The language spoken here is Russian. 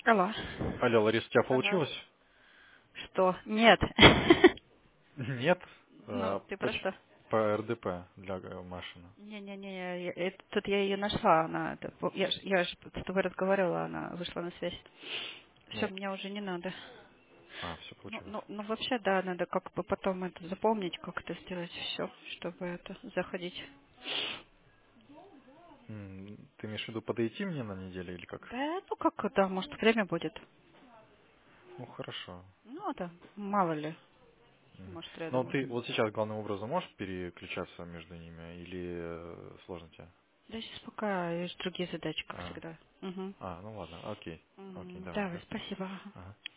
Алло. Алло, Ларис, у тебя Ага. получилось? Что? Нет. Нет? Ну, ты про что? По РДП для Машина. Не-не-не, тут я ее нашла, она, я же с тобой разговаривала, она вышла на связь. Все, Ну, мне уже не надо. все Ну, получилось. ну, ну, вообще, да, надо как бы потом это запомнить, как это сделать все, чтобы это заходить. Ты имеешь в виду подойти мне на неделю или как? Да, ну как, да, может, время будет. Ну, хорошо. Ну, да, мало ли, Мгм. может, рядом Но уже. ты вот сейчас главным образом можешь переключаться между ними или сложно тебе? Да, сейчас пока есть другие задачи, как А, всегда. Угу. ну ладно, окей. Окей, давай, Давай, да. спасибо. Ага. Ага.